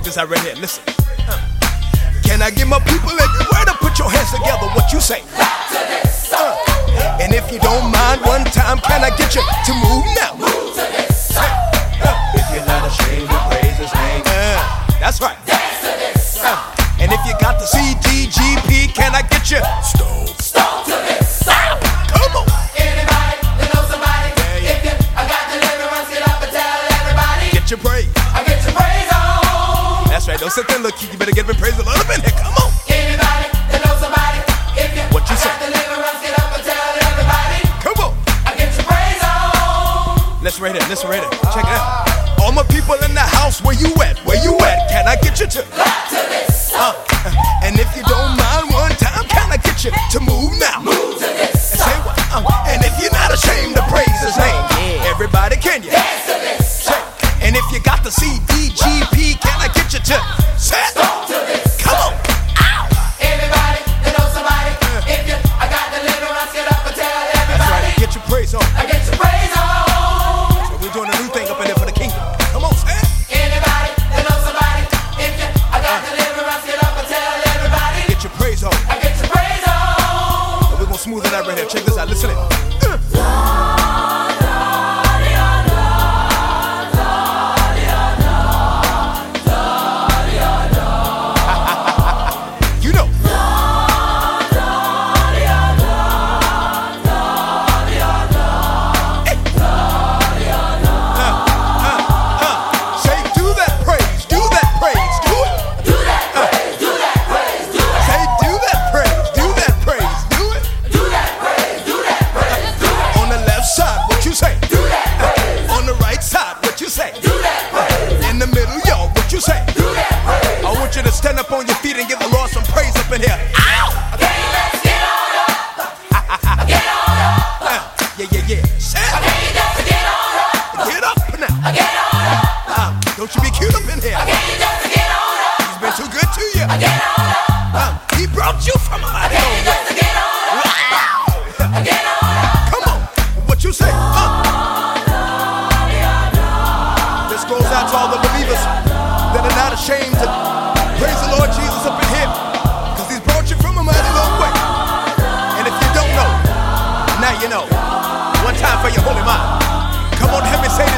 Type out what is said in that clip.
this out right here. Listen. Can I get my people everywhere to put your hands together? What you say? And if you don't mind, one time, can I get you to move now? Move to this song. If you're not ashamed to praise His name, that's right. Dance to this song. And if you got the CDGP, can I get you Stone to this song. Come on. Anybody that knows somebody? If you got deliverance, get up and tell everybody. Get your praise. I get your praise on. That's right. Don't sit there and look. You better get up and praise a little bit here. Come on. Anybody that knows somebody? If you What you say? got deliverance, get up and tell everybody. Come on. I get your praise on. Listen right here. Listen right here. Check it out. All my people in the house, where you at? Where you at? Can I get you to? Clap to this song. And if you don't mind, one time, can I get you to move now? Move to this And say song. what? And if you're not ashamed to praise His name, everybody, can you? Dance to this song. And if you got the CDGP, can I get you to set? Stone to this Come on. Everybody that knows somebody. If you got deliverance, get up and tell That's everybody. right. Get your praise on. I get your praise on. So we're doing a new thing up in there for the kingdom. Come on, Sam. Anybody that knows somebody. If you got deliverance, get up and tell everybody. Get your praise on. I get your praise on. And we're gonna smooth it out right here. Check this out. Listen in. You know. Say, do that praise, do that praise, do it. Do that praise, do that praise, do it. Say, do that praise, do that praise, do it. Do that praise, do that praise, do it. On the left side, what you say? Do that praise, On the right side, what you say? do that praise, In the middle, yo, what you say? do that praise. I want you to stand up on your feet and give the Lord some praise up in here. Ow! Okay, let's get on up. Get on up. Yeah. Say it. Okay, you got to get on up. Get up now. Get on up. Don't you be cute up in here. Okay, you got to get on up. He's been too good to you. Get on up. He brought you from a mighty Okay, long you way. got to get on up. Get on up. Come on. What you say? This goes out to all the believers that are not ashamed to praise the Lord Jesus up in here, because He's brought you from a mighty long way. And if you don't know, now you know. One time for your holy mind. Come on, help me say